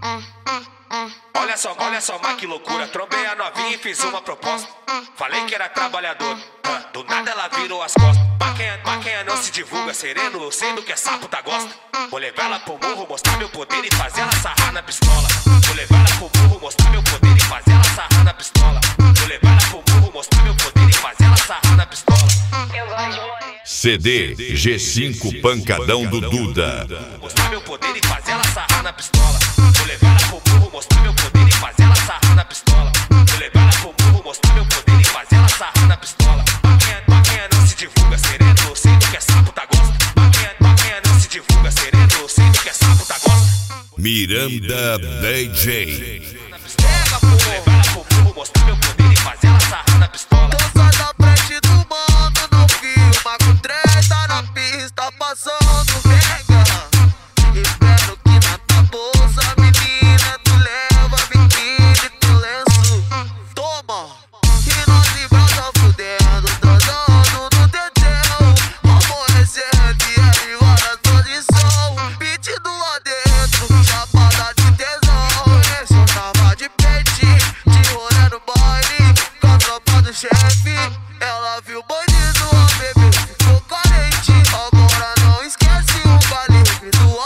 Olha só, mas que loucura. Trombei a novinha e fiz uma proposta. Falei que era trabalhador, do nada ela virou as costas. Maquinha não se divulga, sereno, eu sei do que é sapo tá gosta. Vou levar ela pro morro, mostrar meu poder e fazer ela sarrar na pistola. Vou levar ela pro morro, mostrar meu poder e fazer ela sarrar na pistola. Vou levar ela pro morro, mostrar meu poder e fazer ela sarrar na pistola. CD G5 Pancadão do Duda. Mostrar meu poder e fazer ela sarrar na pistola. Vou levar ela pro morro, mostrar meu poder e fazer ela sarrar na pistola. Vou levar ela pro morro, mostrar meu poder e fazer ela sarrar na pistola. Maquinha não se divulga, sereno, eu sei do que é sapo tá gosta. Maquinha não se divulga, sereno, eu sei do que é sapo tá gosta. Miranda DJ. Vou levar ela pro morro, mostrar meu poder e fazer ela sarrar na pistola. Tô só da frente do mano, não filma com treta na pista passando. Pega, espero que na tua bolsa, menina, tu leva biquíni, tu lenço. Toma, e nós de brasa fudendo, transando no teteu. Amanhecendo e aí várias posição, pedindo lá dentro, chapada de tesão. Esse eu tava de peitinho, de rolê no baile, com a tropa do chefe. Ela viu o bandido, a bebê ficou carente. Agora não esquece o calibre do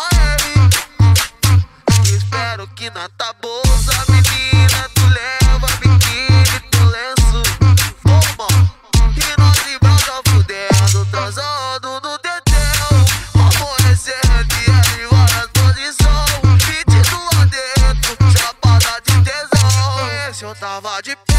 AR. Espero que na tua bolsa, menina, tu leva biquíni, tu lenço. Toma, e nós de brasa fudendo, transando no teteu. Amanhecendo e aí várias posição, pedindo lá dentro, chapada de tesão. Esse eu tava de